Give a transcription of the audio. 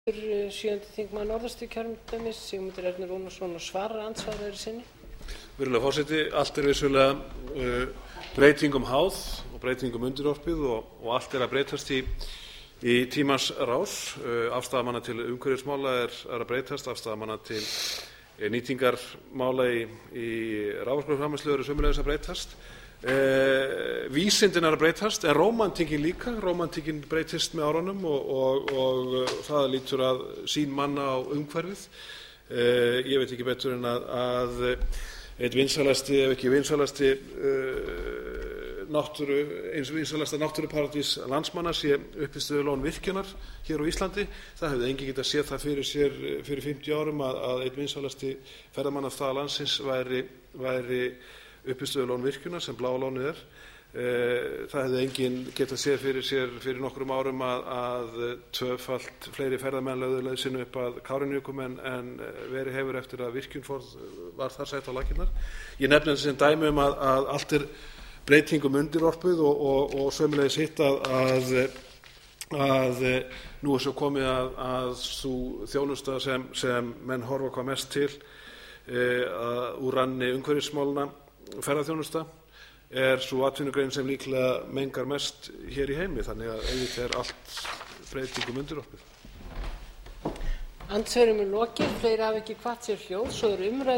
Sjöundi þingmaður Norðausturkjördæmis, Sigmundur Ernir Rúnarsson, og svarar andsvaraðri sinni. Virðulegur forseti, allt vissulega breytingum háð og breytingum undirorpið og allt að breytast í tímans rás. Afstaða manna til umhverfismála að breytast, afstaða manna til nýtingarmála í raforkuframleiðslu eru sömuleiðis að breytast. Vísindin að breytast, en rómantíkin líka. Rómantíkin breytist með árunum og það lýtur að sýn manna á umhverfið. Ég veit ekki betur en að einn vinsælasti, ef ekki vinsælasti eins vinsælasta náttúruparadís landsmanna sé uppistöðulón virkjunar hér á Íslandi. Það hefði enginn getað séð það fyrir sér fyrir 50 árum að einn vinsælasti ferðamannastað landsins væri uppistöðulón virkjunar sem Bláa lónið er. Það hefði enginn getað séð fyrir sér fyrir nokkrum árum að tvöfalt fleiri ferðamenn lögðu leið sinni upp að Kárahnjúkum en verið hefur eftir að virkjun var þar sett á laggirnar. Ég nefni þetta sem dæmi að allt breytingum undirorpið og sömuleiðis hitt að nú svo komið að sú þjónusta sem menn horfa hvað mest til úr ranni umhverfismálana, ferðaþjónusta, sú atvinnugrein sem líklega mengar mest hér í heimi, þannig að auðvitað allt breytingum undirorpið. Andsvörum lokið, fleiri hafa ekki kvatt sér hljóð, svo umræðu